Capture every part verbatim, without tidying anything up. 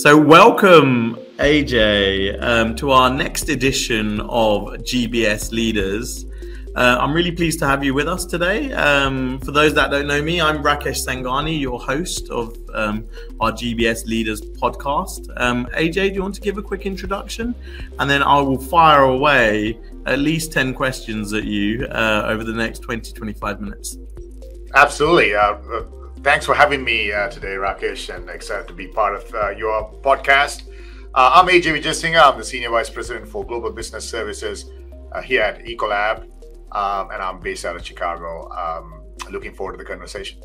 So welcome, A J, um, to our next edition of G B S Leaders. Uh, I'm really pleased to have you with us today. Um, for those that don't know me, I'm Rakesh Sangani, your host of um, our G B S Leaders podcast. Um, A J, do you want to give a quick introduction? And then I will fire away at least ten questions at you uh, over the next twenty, twenty-five minutes. Absolutely. Uh, uh, thanks for having me uh, today, Rakesh, and excited to be part of uh, your podcast. Uh, I'm A J Vijayasinghe. I'm the Senior Vice President for Global Business Services uh, here at Ecolab, um, and I'm based out of Chicago. Um, looking forward to the conversation.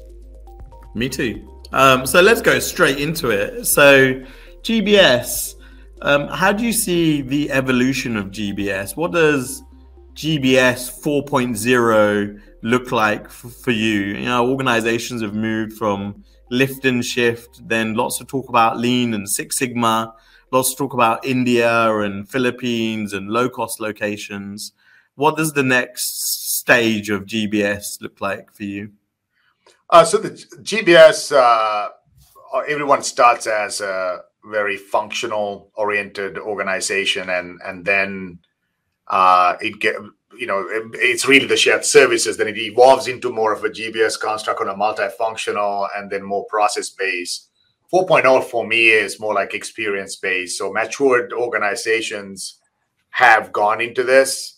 Me too. Um, so let's go straight into it. So G B S, um, how do you see the evolution of G B S? What does G B S four point oh look like f- for you? You know, organizations have moved from lift and shift, then lots of talk about lean and Six Sigma, lots of talk about India and Philippines and low-cost locations. What does the next stage of G B S look like for you? Uh, so the G B S, uh, everyone starts as a very functional-oriented organization, and and then uh, it get you know it, it's really the shared services. Then it evolves into more of a G B S construct on a multifunctional and then more process-based. four point oh for me is more like experience-based. So matured organizations have gone into this.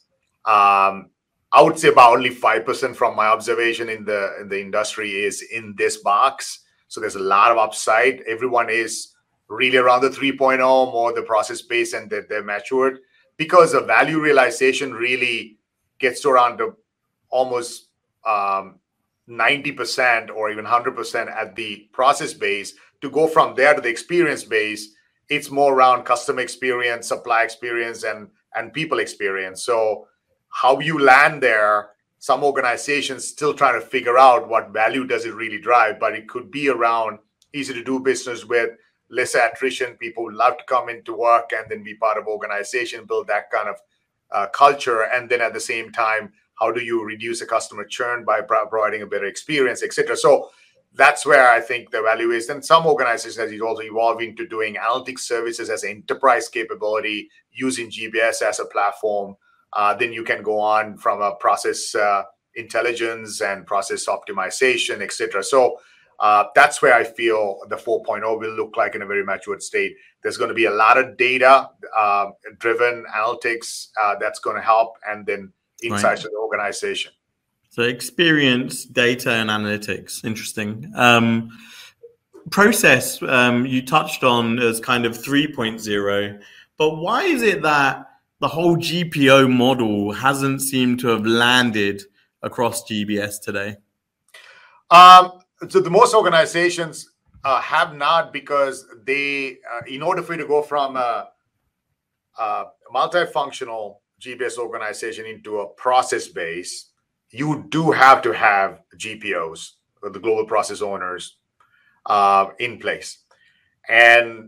Um, I would say about only five percent from my observation in the in the industry is in this box. So there's a lot of upside. Everyone is really around the three point oh, more the process-based, and that they're matured, because the value realization really gets to around the almost um, ninety percent or even one hundred percent at the process-based. To go from there to the experience-based, it's more around customer experience, supply experience, and and people experience. So how you land there, some organizations still trying to figure out what value does it really drive, but it could be around easy to do business with, less attrition. People would love to come into work and then be part of organization, build that kind of uh, culture. And then at the same time, how do you reduce the customer churn by pro- providing a better experience, et cetera. So that's where I think the value is. And some organizations is also evolving to doing analytics services as an enterprise capability, using G B S as a platform. Uh, then you can go on from a process uh, intelligence and process optimization, et cetera. So uh, that's where I feel the four point oh will look like in a very matured state. There's going to be a lot of data-driven uh, analytics uh, that's going to help, and then insights right. of the organization. So experience, data, and analytics. Interesting. Um, process, um, you touched on as kind of three point oh, but why is it that the whole G P O model hasn't seemed to have landed across G B S today? Um, so the most organizations uh, have not, because they, uh, in order for you to go from a, a multifunctional G B S organization into a process-based, you do have to have G P Os, the global process owners, uh, in place. And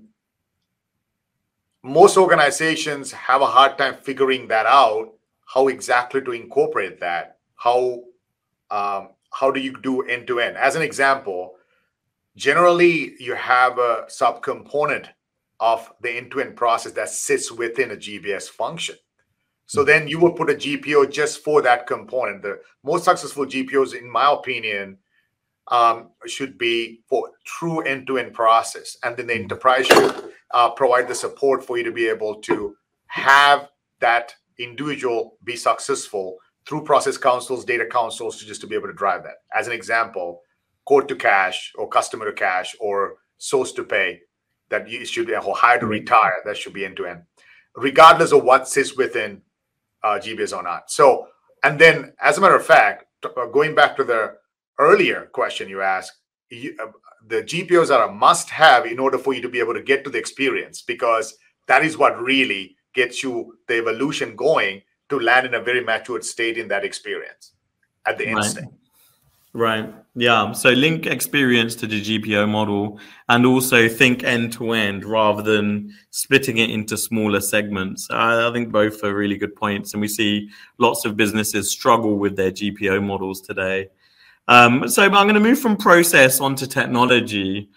most organizations have a hard time figuring that out, how exactly to incorporate that. How um, how do you do end-to-end? As an example, generally you have a subcomponent of the end-to-end process that sits within a G B S function. So mm-hmm. then you will put a G P O just for that component. The most successful G P Os, in my opinion, um, should be for true end-to-end process. And then the enterprise should Uh, provide the support for you to be able to have that individual be successful through process councils, data councils, to just to be able to drive that. As an example, quote to cash or customer to cash or source to pay, that you should be, or hire to retire, that should be end to end, regardless of what sits within uh, G B S or not. So, and then as a matter of fact, t- uh, going back to the earlier question you asked, you, uh, the G P Os are a must-have in order for you to be able to get to the experience, because that is what really gets you the evolution going to land in a very matured state in that experience at the end right. state. Right. Yeah. So link experience to the G P O model, and also think end-to-end rather than splitting it into smaller segments. I, I think both are really good points. And we see lots of businesses struggle with their G P O models today. Um, so I'm going to move from process onto technology.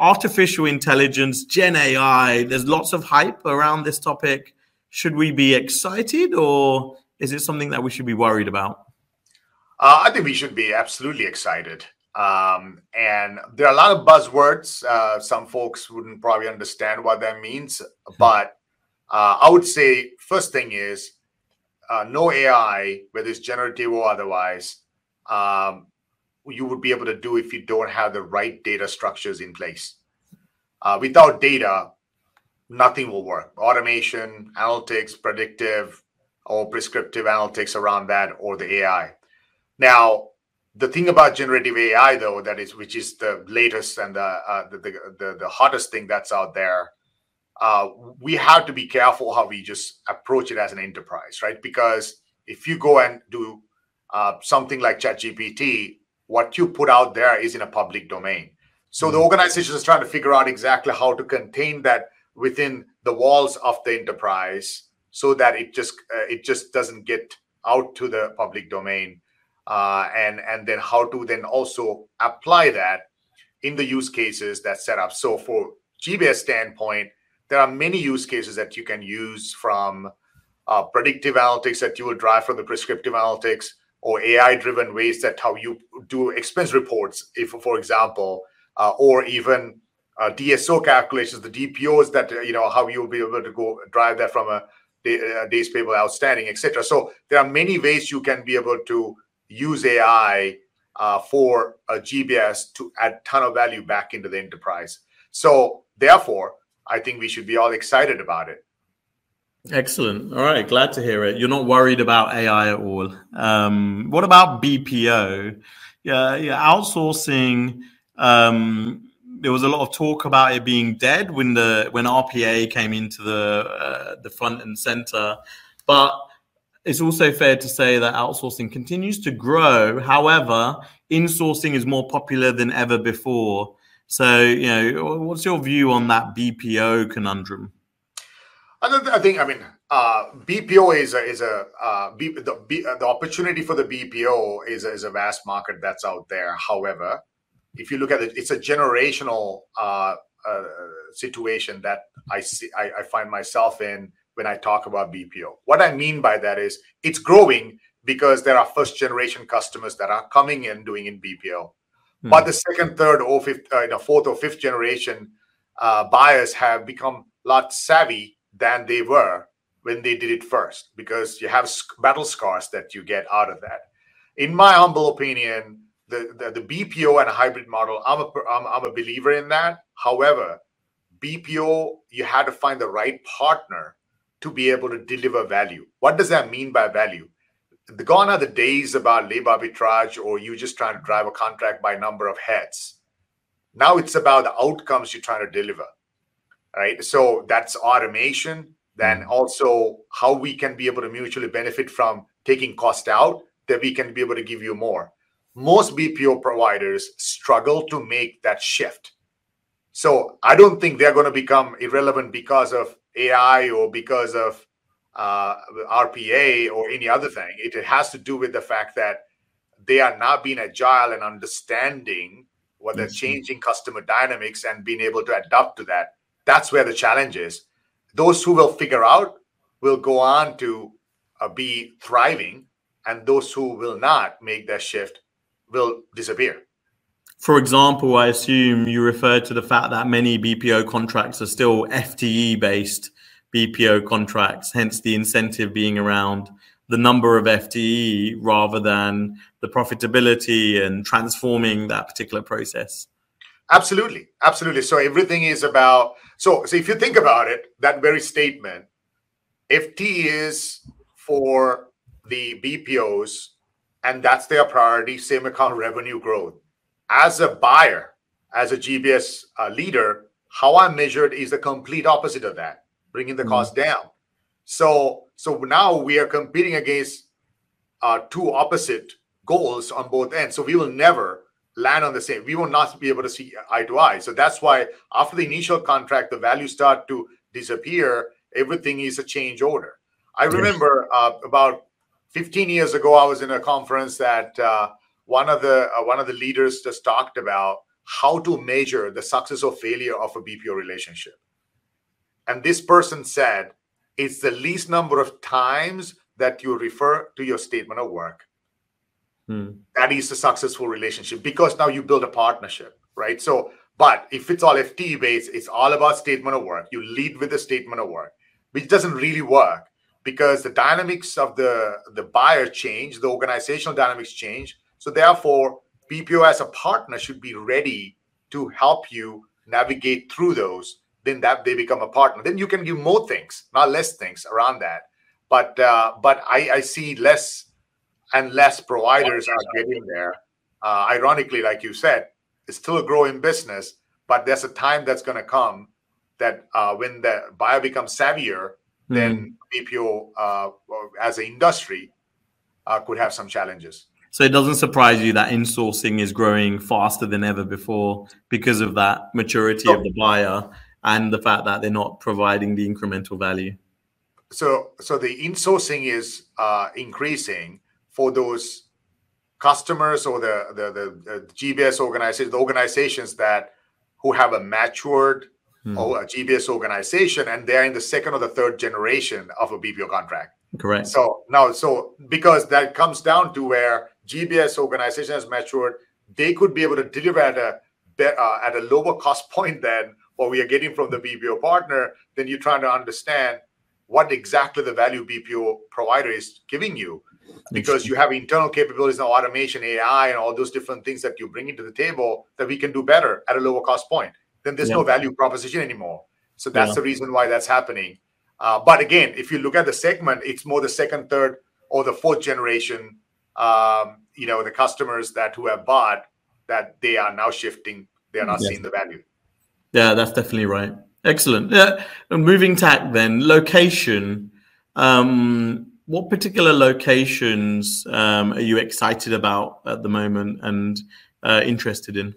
artificial intelligence, Gen A I, there's lots of hype around this topic. Should we be excited, or is it something that we should be worried about? Uh, I think we should be absolutely excited. Um, and there are a lot of buzzwords. Uh, some folks wouldn't probably understand what that means. But uh, I would say first thing is uh, no A I, whether it's generative or otherwise, um, you would be able to do if you don't have the right data structures in place. Uh, without data, nothing will work. Automation, analytics, predictive or prescriptive analytics around that, or the A I. Now, the thing about generative A I, though, that is, which is the latest and the uh, the, the, the the hottest thing that's out there, uh, we have to be careful how we just approach it as an enterprise, right? Because if you go and do uh, something like ChatGPT, what you put out there is in a public domain. So mm-hmm. the organization is trying to figure out exactly how to contain that within the walls of the enterprise, so that it just uh, it just doesn't get out to the public domain. Uh, and and then how to then also apply that in the use cases that's set up. So for G B S standpoint, there are many use cases that you can use, from uh, predictive analytics that you will drive from the prescriptive analytics, or A I-driven ways that how you do expense reports, if for example, uh, or even uh, D S O calculations, the D P Os that, you know, how you'll be able to go drive that from a, day, a days payable outstanding, et cetera. So there are many ways you can be able to use A I uh, for a G B S to add ton of value back into the enterprise. So therefore, I think we should be all excited about it. Excellent. All right. Glad to hear it. You're not worried about A I at all. Um, what about B P O? Yeah, yeah. Outsourcing. Um, there was a lot of talk about it being dead when the when R P A came into the uh, the front and center, but it's also fair to say that outsourcing continues to grow. However, insourcing is more popular than ever before. So, you know, what's your view on that B P O conundrum? I think, I mean, uh, B P O is a, is a uh, B, the, B, the opportunity for the B P O is a, is a vast market that's out there. However, if you look at it, it's a generational uh, uh, situation that I see, I, I find myself in when I talk about B P O. What I mean by that is it's growing because there are first generation customers that are coming in doing in B P O. Hmm. But the second, third, or fifth, uh, you know, fourth or fifth generation uh, buyers have become a lot savvy than they were when they did it first, because you have battle scars that you get out of that. In my humble opinion, the, the, the B P O and a hybrid model, I'm a, I'm, I'm a believer in that. However, B P O, you had to find the right partner to be able to deliver value. What does that mean by value? The gone are the days about labor arbitrage, or you just trying to drive a contract by number of heads. Now it's about the outcomes you're trying to deliver, right? So that's automation. Then also how we can be able to mutually benefit from taking cost out, that we can be able to give you more. Most B P O providers struggle to make that shift. So I don't think they're going to become irrelevant because of A I or because of uh, R P A or any other thing. It, it has to do with the fact that they are not being agile and understanding what the changing customer dynamics and being able to adapt to that. That's where the challenge is. Those who will figure out will go on to uh, be thriving, and those who will not make that shift will disappear. For example, I assume you referred to the fact that many B P O contracts are still F T E-based B P O contracts, hence the incentive being around the number of F T E rather than the profitability and transforming that particular process. Absolutely. Absolutely. So everything is about, so, so if you think about it, that very statement, F T E is for the B P Os, and that's their priority, same account revenue growth. As a buyer, as a G B S uh, leader, how I'm measured is the complete opposite of that, bringing the mm-hmm. cost down. So, so now we are competing against uh, two opposite goals on both ends. So we will never land on the same. We will not be able to see eye to eye. So that's why after the initial contract, the values start to disappear. Everything is a change order. I remember uh, about fifteen years ago, I was in a conference that uh, one of the uh, one of the leaders just talked about how to measure the success or failure of a B P O relationship. And this person said, it's the least number of times that you refer to your statement of work. Hmm. That is a successful relationship, because now you build a partnership, right? So, but if it's all F T E based, it's all about statement of work. You lead with the statement of work, which doesn't really work, because the dynamics of the, the buyer change, the organizational dynamics change. So therefore, B P O as a partner should be ready to help you navigate through those. Then that they become a partner. Then you can give more things, not less things around that. But uh, but I, I see less and less providers are getting there. Uh, ironically, like you said, it's still a growing business, but there's a time that's going to come that uh, when the buyer becomes savvier, mm. then B P O uh, as an industry uh, could have some challenges. So it doesn't surprise you that insourcing is growing faster than ever before because of that maturity so, of the buyer and the fact that they're not providing the incremental value. So, so the insourcing is uh, increasing for those customers or the, the, the, the G B S organizations, the organizations that who have a matured hmm. or a G B S organization, and they're in the second or the third generation of a B P O contract. Correct. So now, so because that comes down to where G B S organization has matured, they could be able to deliver at a uh, at a lower cost point than what we are getting from the B P O partner. Then you're trying to understand what exactly the value B P O provider is giving you, because you have internal capabilities and automation, A I, and all those different things that you bring into the table that we can do better at a lower cost point. Then there's yeah. no value proposition anymore. So that's yeah. the reason why that's happening. Uh, but again, if you look at the segment, it's more the second, third, or the fourth generation, um, you know, the customers that who have bought, that they are now shifting. They are not yes. seeing the value. Yeah, that's definitely right. Excellent. Yeah. Moving tack then, location. Um, what particular locations um, are you excited about at the moment and uh, interested in?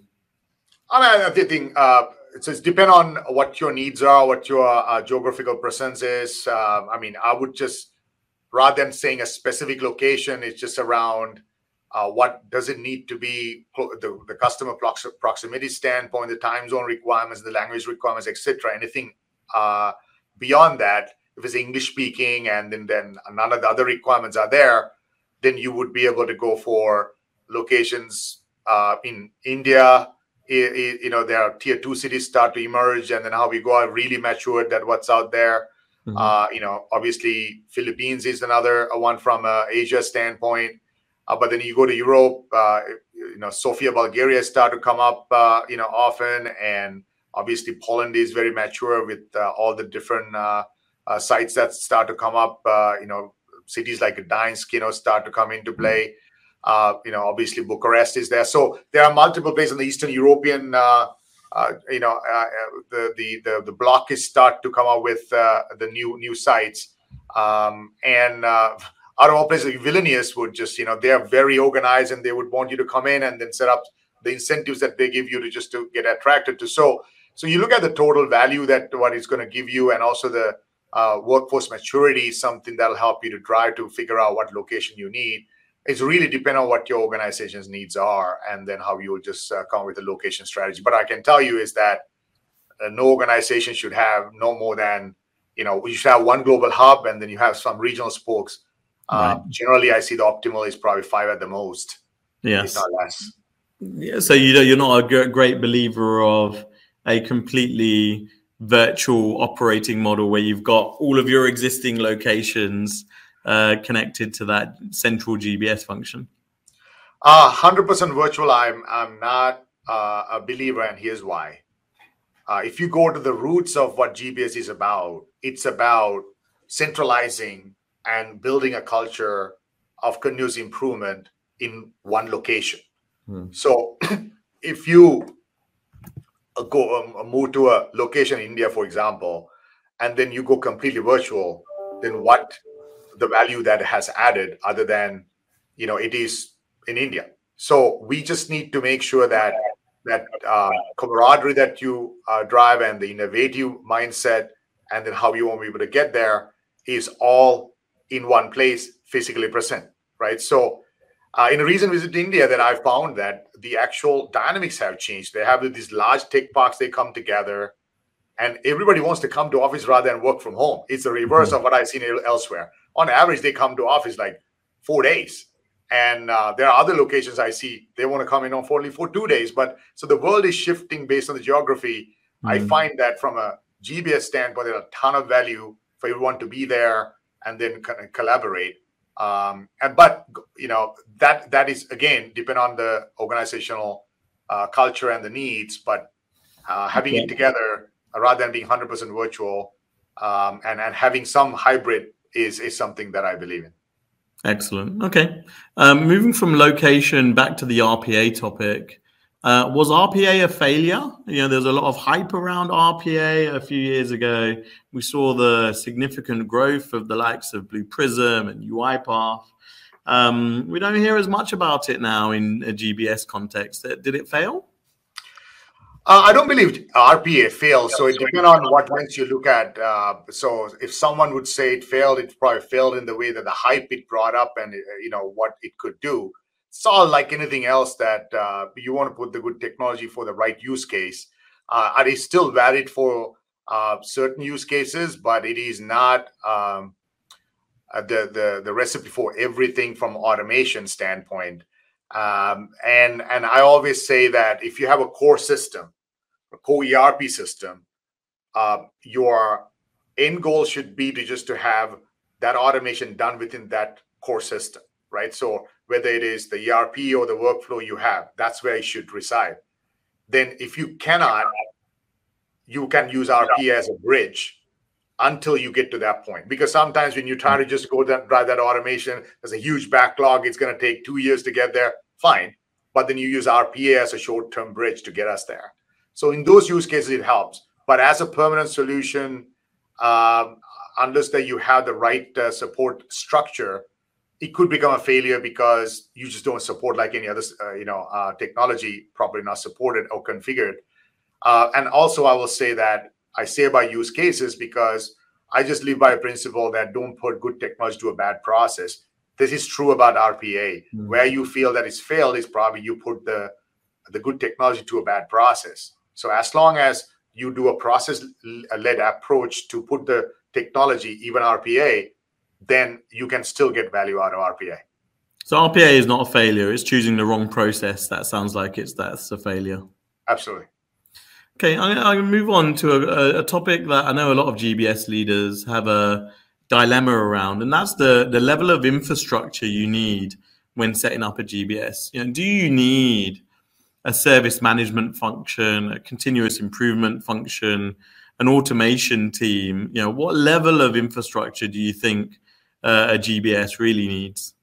I mean, I think uh, it's, it's depend on what your needs are, what your uh, geographical presence is. Uh, I mean, I would just, rather than saying a specific location, it's just around uh, what does it need to be, the, the customer prox- proximity standpoint, the time zone requirements, the language requirements, et cetera. Anything uh, beyond that, if it's English speaking and then, then none of the other requirements are there, then you would be able to go for locations uh, in India. You know, there are tier two cities start to emerge, and then how we go out really matured that what's out there. Mm-hmm. Uh, you know, obviously Philippines is another one from a Asia standpoint. Uh, but then you go to Europe, uh, you know, Sofia, Bulgaria start to come up, uh, you know, often. And obviously Poland is very mature with uh, all the different uh, uh, sites that start to come up. Uh, you know, cities like Gdańsk, you know, start to come into play. Uh, you know, obviously Bucharest is there. So there are multiple places in the Eastern European, uh, uh, you know, uh, the, the the the bloc is start to come up with uh, the new new sites. Um, and uh, out of all places, like Vilnius would just, you know, they are very organized and they would want you to come in and then set up the incentives that they give you to just to get attracted to. So, so you look at the total value that what it's going to give you, and also the uh, workforce maturity is something that'll help you to drive to figure out what location you need. It's really depend on what your organization's needs are, and then how you'll just uh, come up with a location strategy. But I can tell you is that uh, no organization should have no more than, you know, you should have one global hub, and then you have some regional spokes. Right. Uh, generally, I see the optimal is probably five at the most. Yes, not less. Yeah. So you know, you're not a great believer of a completely virtual operating model where you've got all of your existing locations uh, connected to that central G B S function. Uh, one hundred percent virtual. I'm I'm not uh, a believer, and here's why. Uh, if you go to the roots of what G B S is about, it's about centralizing and building a culture of continuous improvement in one location. Hmm. So if you go um, move to a location in India, for example, and then you go completely virtual, then what the value that has added other than, you know, it is in India. So we just need to make sure that that uh, camaraderie that you uh, drive and the innovative mindset, and then how you want to be able to get there, is all in one place, physically present, right? So Uh, in a recent visit to India, that I found that the actual dynamics have changed. They have these large tech parks, they come together, and everybody wants to come to office rather than work from home. It's the reverse mm-hmm. of what I've seen elsewhere. On average, they come to office like four days. And uh, there are other locations I see, they want to come in on for only for two days. But so the world is shifting based on the geography. Mm-hmm. I find that from a G B S standpoint, there's a ton of value for everyone to be there and then co- collaborate. Um, and but you know that that is again depend on the organizational uh, culture and the needs. But uh, having okay. it together uh, rather than being one hundred percent virtual um, and and having some hybrid is is something that I believe in. Excellent. Okay, um, moving from location back to the R P A topic. Uh, was R P A a failure? You know, there's a lot of hype around R P A a few years ago. We saw the significant growth of the likes of Blue Prism and UiPath. Um, we don't hear as much about it now in a G B S context. Did it fail? Uh, I don't believe R P A failed. So it depends on what lens you look at. Uh, so if someone would say it failed, it probably failed in the way that the hype it brought up and, you know, what it could do. It's all like anything else that uh, you want to put the good technology for the right use case. Uh, it is still valid for uh, certain use cases, but it is not um, uh, the, the the recipe for everything from automation standpoint. Um, and and I always say that if you have a core system, a core E R P system, uh, your end goal should be to just to have that automation done within that core system, right? So whether it is the E R P or the workflow you have, that's where it should reside. Then if you cannot, you can use R P A as a bridge until you get to that point. Because sometimes when you try to just go that drive that automation, there's a huge backlog. It's going to take two years to get there. Fine. But then you use R P A as a short-term bridge to get us there. So in those use cases, it helps. But as a permanent solution, um, unless that you have the right uh, support structure, it could become a failure because you just don't support like any other, uh, you know, uh, technology properly not supported or configured. Uh, and also, I will say that I say about use cases because I just live by a principle that don't put good technology to a bad process. This is true about R P A. Mm-hmm. Where you feel that it's failed is probably you put the the good technology to a bad process. So as long as you do a process-led approach to put the technology, even R P A, then you can still get value out of R P A. So R P A is not a failure. It's choosing the wrong process. That sounds like it's that's a failure. Absolutely. Okay, I'm going to move on to a, a topic that I know a lot of G B S leaders have a dilemma around, and that's the, the level of infrastructure you need when setting up a G B S. You know, do you need a service management function, a continuous improvement function, an automation team? You know, what level of infrastructure do you think uh, a G B S really needs?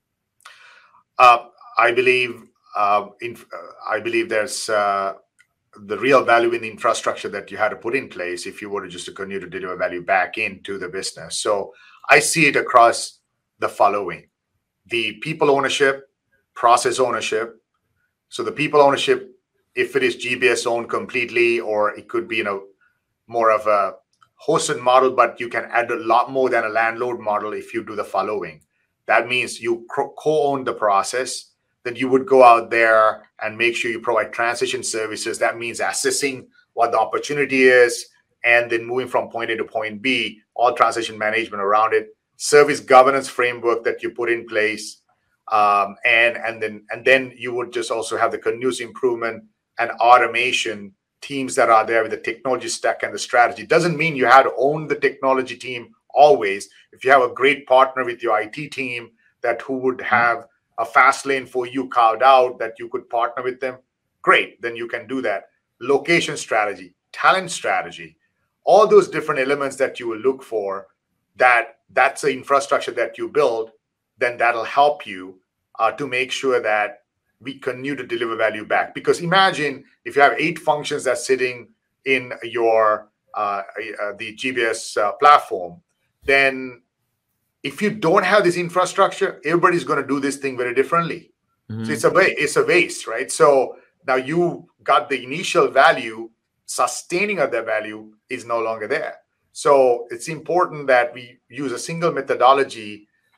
Uh, I believe uh, in, uh, I believe there's uh, the real value in the infrastructure that you had to put in place if you were to just to continue to deliver value back into the business. So I see it across the following: the people ownership, process ownership. So the people ownership, if it is G B S owned completely, or it could be, you know, more of a hosted model, but you can add a lot more than a landlord model if you do the following. That means you co-own the process. Then you would go out there and make sure you provide transition services. That means assessing what the opportunity is and then moving from point A to point B, all transition management around it, service governance framework that you put in place. Um, and, and, then, and then you would just also have the continuous improvement and automation teams that are there with the technology stack and the strategy. Doesn't mean you have to own the technology team always. If you have a great partner with your I T team that who would have a fast lane for you carved out that you could partner with them, great, then you can do that. Location strategy, talent strategy, all those different elements that you will look for, that that's the infrastructure that you build, then that'll help you uh, to make sure that we continue to deliver value back. Because imagine if you have eight functions that's sitting in your uh, uh, the G B S uh, platform, then if you don't have this infrastructure, everybody's going to do this thing very differently. Mm-hmm. So it's a way, it's a waste, right? So now you got the initial value, sustaining of that value is no longer there. So it's important that we use a single methodology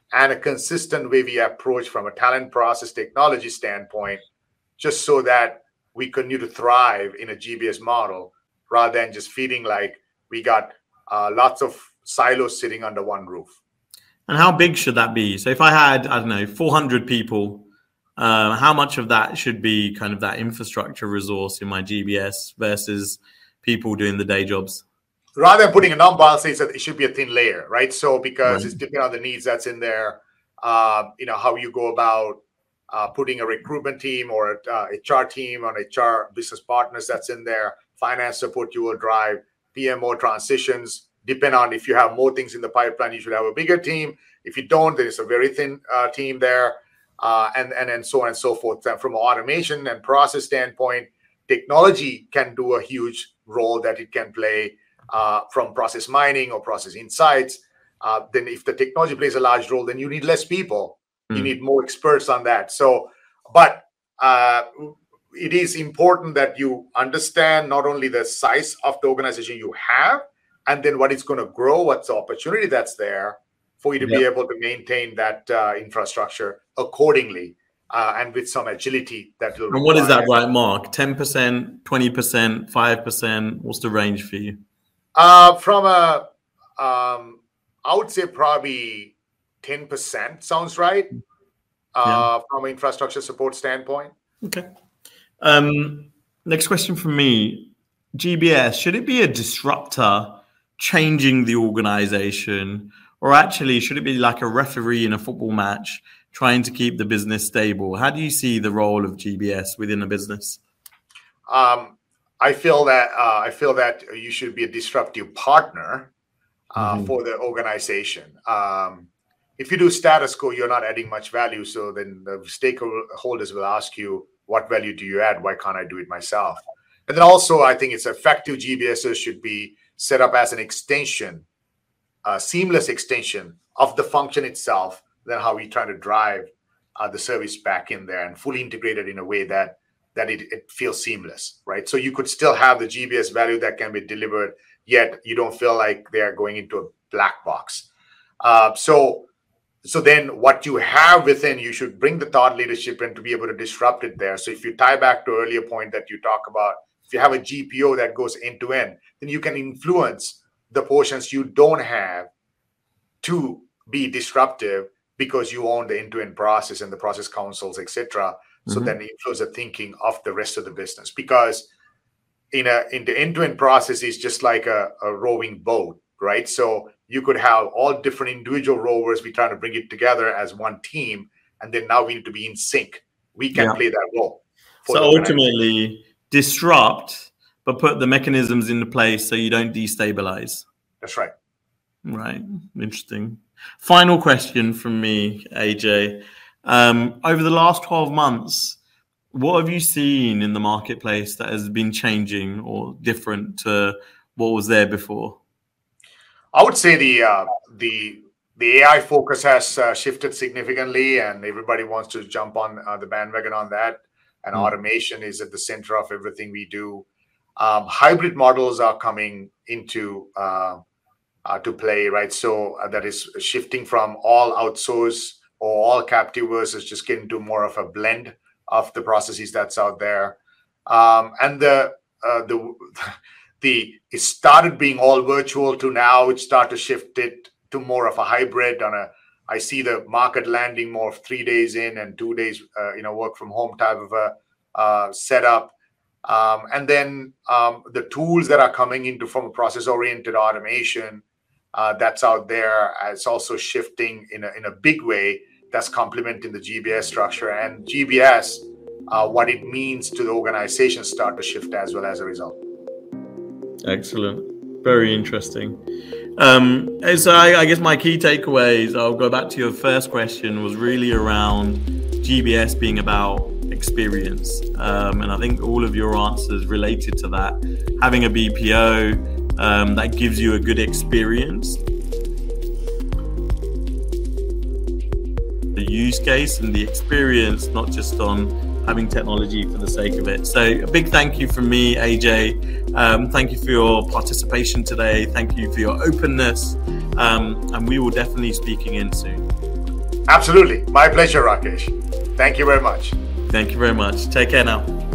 and a consistent way we approach from a talent process technology standpoint, just so that we continue to thrive in a G B S model rather than just feeling like we got uh, lots of silos sitting under one roof. And how big should that be? So if I had, I don't know, four hundred people, uh, how much of that should be kind of that infrastructure resource in my G B S versus people doing the day jobs? Rather than putting a number, I'll say it should be a thin layer, right? So because Right. it's depending on the needs that's in there, uh, you know, how you go about uh, putting a recruitment team or a uh, H R team on H R business partners that's in there, finance support you will drive, P M O transitions, depend on if you have more things in the pipeline, you should have a bigger team. If you don't, then it's a very thin uh, team there, uh, and, and, and so on and so forth. And from an automation and process standpoint, technology can do a huge role that it can play uh, from process mining or process insights. Uh, then if the technology plays a large role, then you need less people. Mm. You need more experts on that. So, but uh, it is important that you understand not only the size of the organization you have, and then what it's going to grow, what's the opportunity that's there for you to yep. be able to maintain that uh, infrastructure accordingly uh, and with some agility that will. And what is that right, Mark? ten percent, twenty percent, five percent? What's the range for you? Uh, from a, um, I would say probably ten percent sounds right uh, yeah. from an infrastructure support standpoint. Okay. Um, next question from me. G B S, should it be a disruptor changing the organization, or actually should it be like a referee in a football match trying to keep the business stable? How do you see the role of G B S within a business? Um, I feel that uh, I feel that you should be a disruptive partner uh, mm-hmm. for the organization. Um, if you do status quo, you're not adding much value. So then the stakeholders will ask you, what value do you add? Why can't I do it myself? And then also, I think it's effective G B Ss should be set up as an extension, a seamless extension of the function itself, then how we try to drive uh, the service back in there and fully integrated in a way that that it, it feels seamless, right? So you could still have the G B S value that can be delivered, yet you don't feel like they're going into a black box. Uh, so, so then what you have within, you should bring the thought leadership in to be able to disrupt it there. So if you tie back to earlier point that you talk about, if you have a G P O that goes end to end, then you can influence the portions you don't have to be disruptive because you own the end-to-end process and the process councils, et cetera. So mm-hmm. then it influence the thinking of the rest of the business. Because in a in the end-to-end process is just like a, a rowing boat, right? So you could have all different individual rowers. We trying to bring it together as one team, and then now we need to be in sync. We can yeah. play that role. So ultimately, disrupt, but put the mechanisms into place so you don't destabilize. That's right. Right. Interesting. Final question from me, A J. Um, over the last twelve months, what have you seen in the marketplace that has been changing or different to what was there before? I would say the uh, the the A I focus has uh, shifted significantly, and everybody wants to jump on uh, the bandwagon on that. And mm. automation is at the center of everything we do. Um, hybrid models are coming into uh, uh, to play, right? So uh, that is shifting from all outsource or all captive versus just getting to more of a blend of the processes that's out there. Um, and the uh, the the it started being all virtual to now it started to shift it to more of a hybrid on a. I see the market landing more of three days in and two days, uh, you know, work from home type of a uh, setup. Um, and then um, the tools that are coming into from a process-oriented automation uh, that's out there, it's also shifting in a, in a big way that's complementing the G B S structure. And G B S, uh, what it means to the organization start to shift as well as a result. Excellent. Very interesting. Um, so I, I guess my key takeaways, I'll go back to your first question, was really around G B S being about experience. Um, and I think all of your answers related to that. Having a B P O um, that gives you a good experience. The use case and the experience, not just on having technology for the sake of it. So a big thank you from me, A J. Um, thank you for your participation today. Thank you for your openness. Um, and we will definitely speak again soon. Absolutely. My pleasure, Rakesh. Thank you very much. Thank you very much. Take care now.